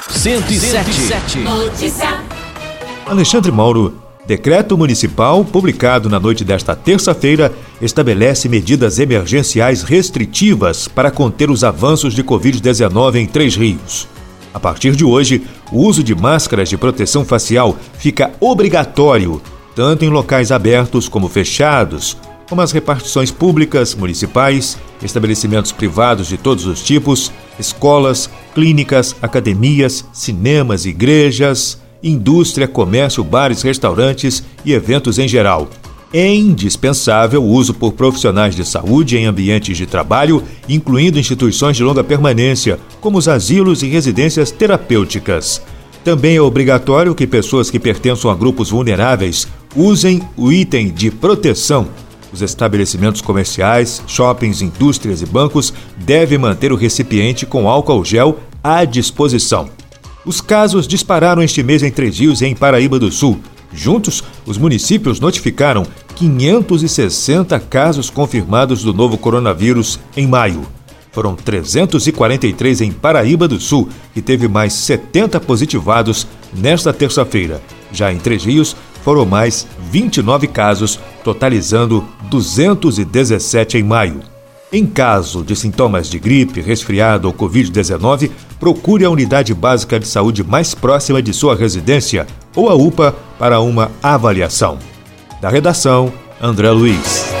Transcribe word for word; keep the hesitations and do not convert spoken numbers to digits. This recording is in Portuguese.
cento e sete. Notícia. Alexandre Mauro. Decreto municipal, publicado na noite desta terça-feira, estabelece medidas emergenciais restritivas para conter os avanços de covid dezenove em Três Rios. A partir de hoje, o uso de máscaras de proteção facial fica obrigatório, tanto em locais abertos como fechados, como as repartições públicas, municipais, estabelecimentos privados de todos os tipos, escolas, clínicas, academias, cinemas, igrejas, indústria, comércio, bares, restaurantes e eventos em geral. É indispensável o uso por profissionais de saúde em ambientes de trabalho, incluindo instituições de longa permanência, como os asilos e residências terapêuticas. Também é obrigatório que pessoas que pertençam a grupos vulneráveis usem o item de proteção. Os estabelecimentos comerciais, shoppings, indústrias e bancos devem manter o recipiente com álcool gel à disposição. Os casos dispararam este mês em Três Rios e em Paraíba do Sul. Juntos, os municípios notificaram quinhentos e sessenta casos confirmados do novo coronavírus em maio. Foram trezentos e quarenta e três em Paraíba do Sul, que teve mais setenta positivados nesta terça-feira. Já em Três Rios, foram mais vinte e nove casos, totalizando duzentos e dezessete em maio. Em caso de sintomas de gripe, resfriado ou covid dezenove, procure a unidade básica de saúde mais próxima de sua residência ou a U P A para uma avaliação. Da redação, André Luiz.